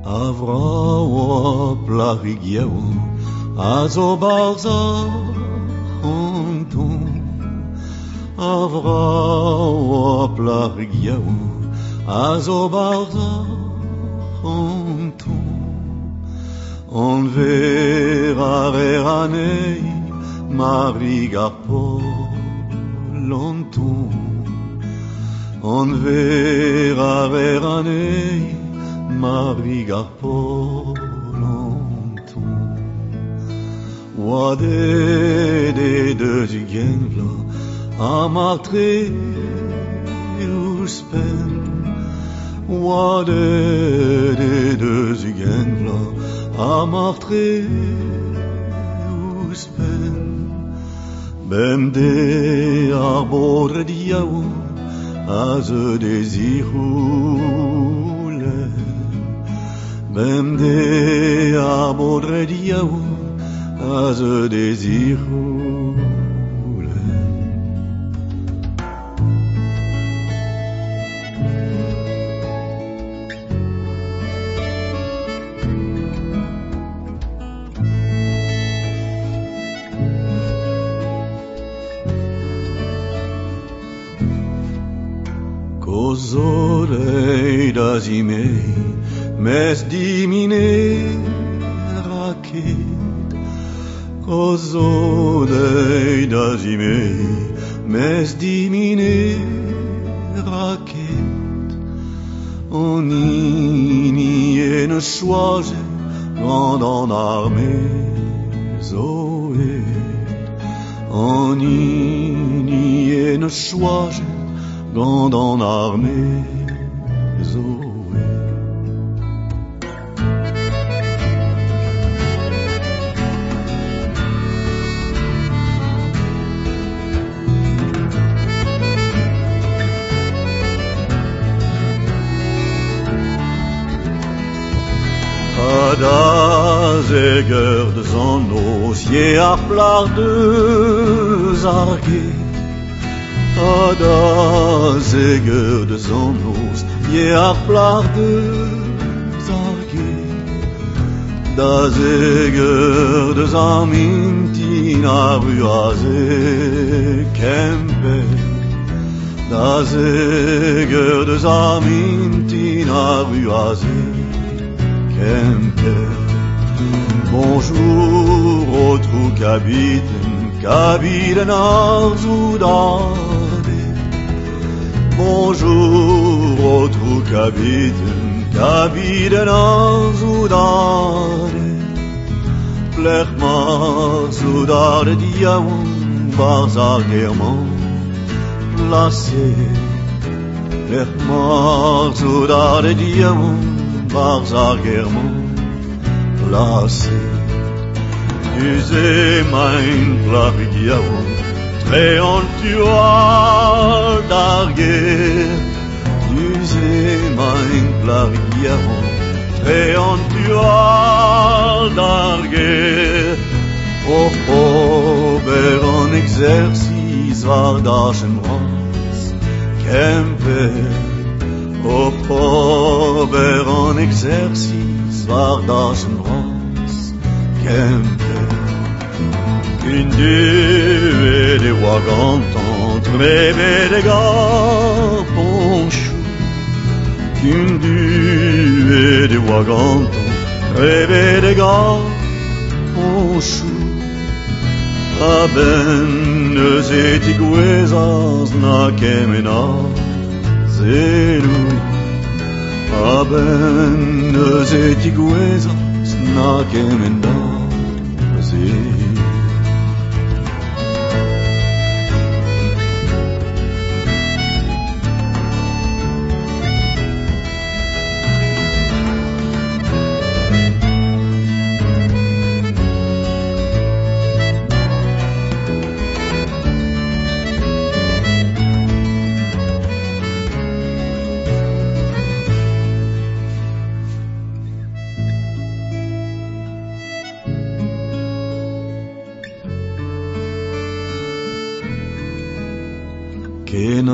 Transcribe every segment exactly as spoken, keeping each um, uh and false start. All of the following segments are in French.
Avra plarigiao, azo barza honton. Avra plarigiao, azo barza honton. On verra veranei, marigar po lonton. On verra veranei, marigar po lonton. Wade de deux genvla, amatre uspen. Wade de deux genvla, amatre uspen. Bem de arbore diao, az desiroule. Bem de arbore diao, az desiroule. Cozorei das imei, mes dimine rachet. Cozorei das imei, mes dimine rachet. On y ne soise, grand en armée, zoé. On y ne soise, grand en armée, zoé. Da zeger de zon os, je aplar de zarge. Da zeger de zon os, je aplar de zarge. Da zeger de zamintina ruaze kempe. Da zeger de zamintina ruaze kempe. Bonjour au trou qu'habiten, qu'habiten Arzudade. Bonjour au trou qu'habiten, qu'habiten Arzudade. Plech Marzudade diaoum, barzar german placé. Plech Marzudade diaoum, barzar german placé. Tu sais mein plarigiao, treontual darguer. Tu sais mein plarigiao, treontual darguer. Oh, oh, ber en exercice var dagen ras kemper. Oh, oh, ber en exercice var dagen ras kemper. Une duée de wagantante, rêve de gars ponchou. Une duée de wagantante, rêve de gars ponchou. Aben neus etigouezaz na kemena zelu. Aben neus etigouezaz na kemena zelu.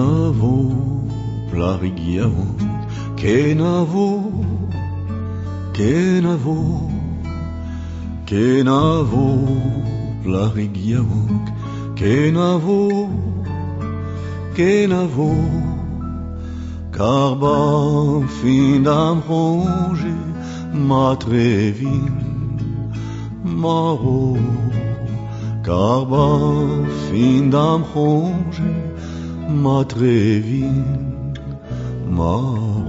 Kenavo plarigiao, kenavo Kenavo, Kenavo, Plarigiavok, Kenavo, Kenavo, Carba fin d'am ronge, ma trevin, maro, Carba fin d'am ronge, ma trevin, maro.